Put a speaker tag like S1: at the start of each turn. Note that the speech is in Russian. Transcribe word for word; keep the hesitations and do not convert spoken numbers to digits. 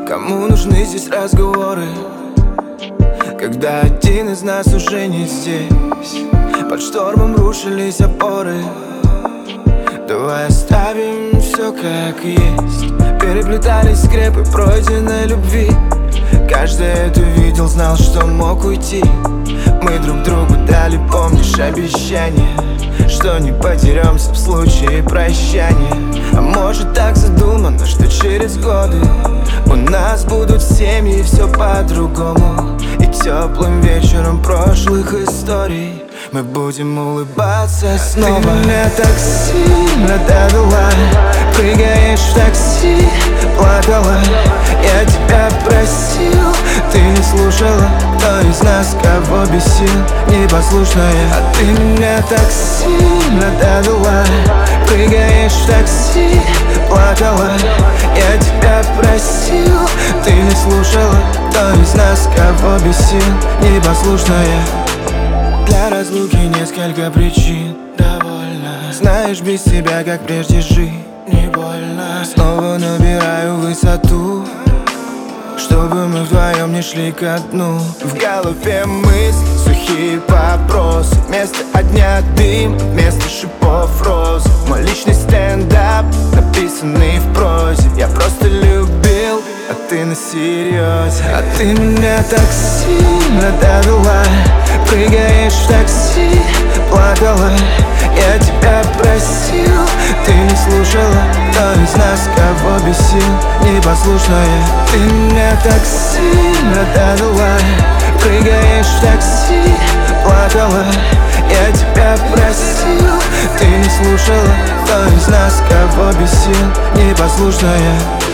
S1: Кому нужны здесь разговоры, когда один из нас уже не здесь? Под штормом рушились опоры. Давай оставим все как есть. Переплетались скрепы пройденной любви. Каждый это видел, знал, что мог уйти. Мы друг другу дали, помнишь, обещание, что не потеремся в случае прощания. А может так задумано, что через годы у нас будут семьи, все по-другому. И теплым вечером прошлых историй мы будем улыбаться снова. Ты меня так сильно довела, прыгаешь в такси, плакала. Я тебя просил, ты не слушала. Кто из нас кого бесил, непослушная? А ты меня так сильно довела, прыгаешь в такси, плакала. Я тебя просил, ты не слушала. Кто из нас кого бесил, непослушная? Для разлуки несколько причин, довольно. Знаешь, без тебя, как прежде, жить не больно. Снова набираю высоту, чтобы мы вдвоем не шли ко дну. В голове мысли, сухие вопросы. Вместо огня дым, вместо шипов роз. Мой личный стендап, написанный в прозе. Я просто любил, а ты на серьезе. А ты меня так сильно довела, прыгаешь в такси, плакала. Я тебя просил, ты не слушала. Кто из нас кого бесил, непослушная? Ты меня так сильно довела, прыгаешь в такси, плакала. Я тебя просил, ты не слушала. Кто из нас кого бесил, непослушная?